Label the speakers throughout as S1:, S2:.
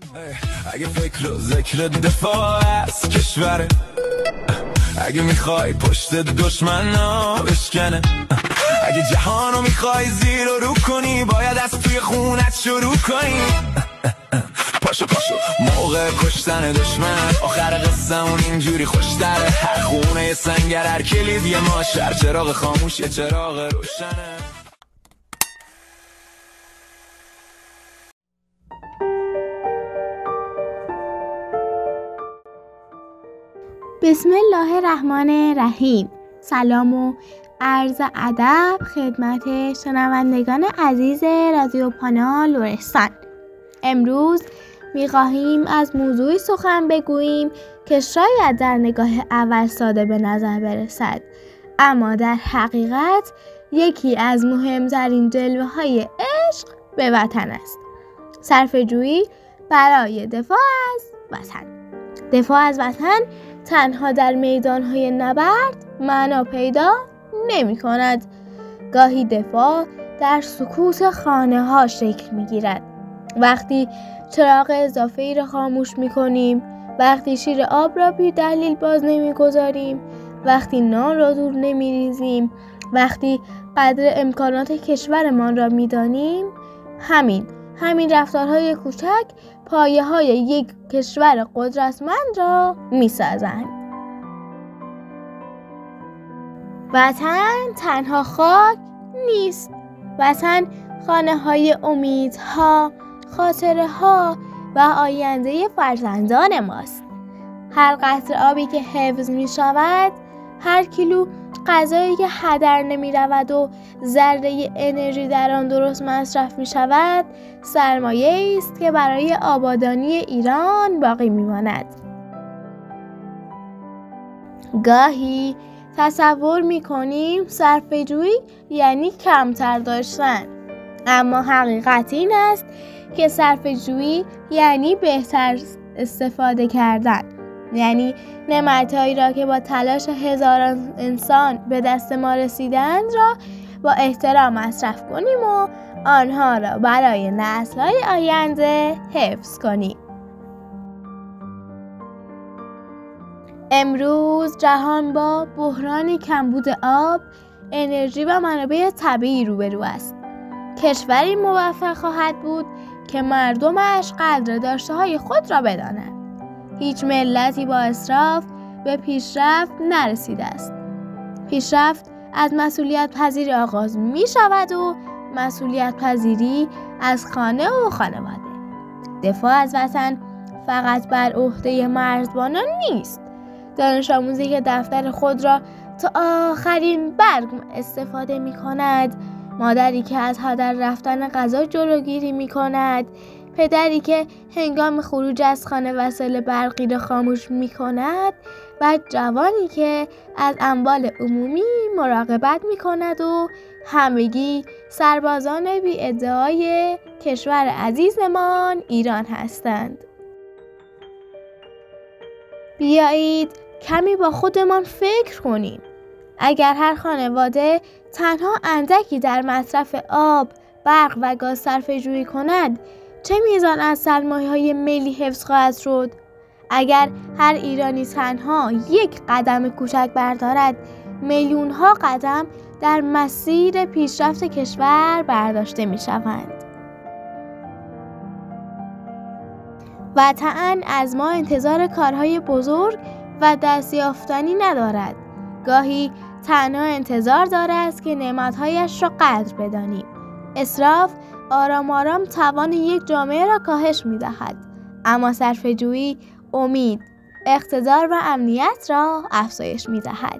S1: اگه فکر و ذکر دفاع از کشوره، اگه میخوای پشت دشمن بشکنه، اگه جهانو میخوای زیر و رو کنی باید از توی خونت شروع کنی. پاشو موقع کشتن دشمن آخر قصه‌مون اینجوری خوشتره. هر خونه یه سنگر، هر کلید یه ماشر، چراغ خاموش یه چراغ روشنه.
S2: بسم الله الرحمن الرحیم. سلام و عرض ادب خدمت شنوندگان عزیز رادیو پانا لرستان. امروز می‌خواهیم از موضوعی سخن بگوییم که شاید در نگاه اول ساده به نظر برسد، اما در حقیقت یکی از مهمترین جلوه‌های عشق به وطن است. صرفه‌جویی برای دفاع از وطن. دفاع از وطن تنها در میدان‌های نبرد معنا پیدا نمی‌کند. گاهی دفاع در سکوت خانه‌ها شکل می‌گیرد. وقتی چراغ اضافه‌ای را خاموش می‌کنیم، وقتی شیر آب را بی دلیل باز نمی‌گذاریم، وقتی نان را دور نمی‌ریزیم، وقتی قدر امکانات کشورمان را می‌دانیم، همین رفتارهای کوچک پایه‌های یک کشور قدرتمند را می‌سازند. وطن تنها خاک نیست. وطن خانه‌های امیدها، خاطره‌ها و آینده فرزندان ماست. هر قطره آبی که حفظ می‌شود، هر کیلو غذایی که هدر نمی‌رود و ذره انرژی در آن درست مصرف می‌شود، سرمایه‌ای است که برای آبادانی ایران باقی می‌ماند. گاهی تصور می‌کنیم صرفه‌جویی یعنی کمتر داشتن، اما حقیقت این است که صرفه‌جویی یعنی بهتر استفاده کردن، یعنی نعمت‌هایی را که با تلاش هزاران انسان به دست ما رسیدند را با احترام مصرف کنیم و آنها را برای نسل‌های آینده حفظ کنیم. امروز جهان با بحران کمبود آب، انرژی و منابع طبیعی روبرو است. کشوری موفق خواهد بود که مردمش قدر داشته‌های خود را بدانند. هیچ ملتی با اسراف به پیشرفت نرسیده است. پیشرفت از مسئولیت پذیری آغاز می شود و مسئولیت پذیری از خانه و خانواده. دفاع از وطن فقط بر عهده مرزبانان نیست. دانش آموزی که دفتر خود را تا آخرین برگ استفاده می کند، مادری که از هدر رفتن غذا جلوگیری می کند، پدری که هنگام خروج از خانه وسایل برقی را خاموش می کند و جوانی که از اموال عمومی مراقبت می کند و همگی سربازان بی ادعای کشور عزیزمان ایران هستند. بیایید کمی با خودمان فکر کنیم. اگر هر خانواده تنها اندکی در مصرف آب، برق و گاز صرفه‌جویی کند، چه میزان از سرمایه‌های ملی حفظ خواهد شد؟ اگر هر ایرانی تنها یک قدم کوچک بردارد، میلیون‌ها قدم در مسیر پیشرفت کشور برداشته می‌شوند. وطن از ما انتظار کارهای بزرگ و دستیافتنی ندارد. گاهی تنها انتظار دارد که نعمت‌هایش را قدر بدانیم. اسراف آرام آرام توان یک جامعه را کاهش می‌دهد، اما صرفه‌جویی امید، اقتدار و امنیت را افزایش می‌دهد.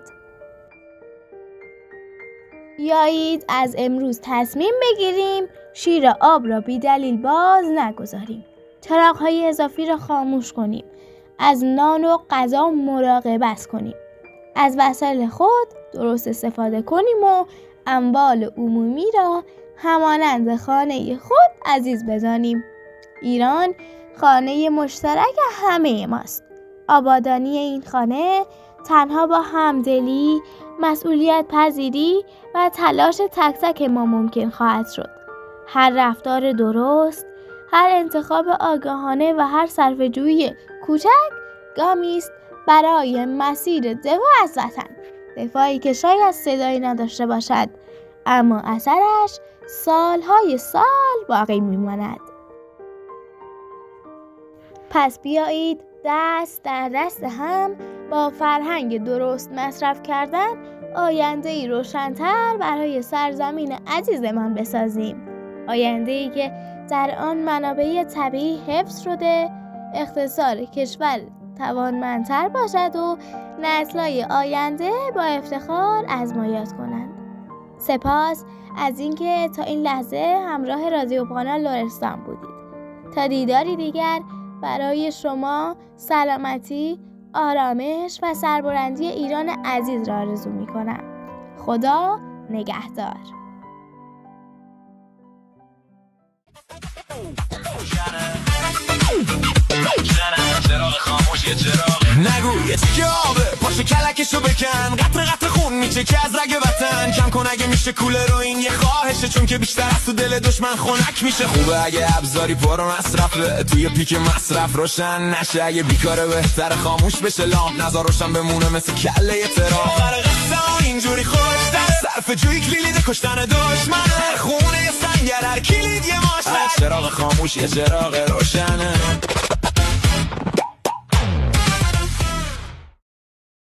S2: بیایید از امروز تصمیم بگیریم شیر آب را بی دلیل باز نگذاریم. چراغ‌های اضافی را خاموش کنیم. از نان و غذا مراقبت کنیم. از وسایل خود درست استفاده کنیم و اموال عمومی را همانند خانه خود عزیز بدانیم. ایران خانه مشترک همه ماست. آبادانی این خانه تنها با همدلی، مسئولیت پذیری و تلاش تک تک ما ممکن خواهد شد. هر رفتار درست، هر انتخاب آگاهانه و هر صرفه‌جویی کوچک گامی است برای مسیر دفاع از وطن. دفاعی که شاید صدایی نداشته باشد اما اثرش سالهای سال باقی میماند. پس بیایید دست در دست هم با فرهنگ درست مصرف کردن آینده‌ای روشن‌تر برای سرزمین عزیزمان بسازیم. آینده‌ای که در آن منابع طبیعی حفظ شده، اقتصاد کشور توانمندتر باشد و نسل‌های آینده با افتخار ازمایش کنند. سپاس از اینکه تا این لحظه همراه رادیو پانال لرستان بودید. تا دیداری دیگر برای شما سلامتی، آرامش و سربلندی ایران عزیز را آرزو می‌کنم. خدا نگهدار.
S1: نگو یه چیکه آبه پاشو کلکشو بکن، قطر قطر خون میچکه از رگ وطن. کم کن اگه میشه کوله رو، این یه خواهشه، چون که بیشتر از تو دل دشمن خنک میشه. خوبه اگه ابزاری پرو مصرفه، توی پیک مصرف روشن نشه. اگه بیکاره بهتر خاموش بشه، لام نذار روشن بمونه مثل کله ترا. آخر قصه اینجوری خوشتره، صرف جوی کلید کشتن دشمنه. خونه یه سنگر هر کلید یه ماشه، چراغ خاموش یه چراغ روشنه.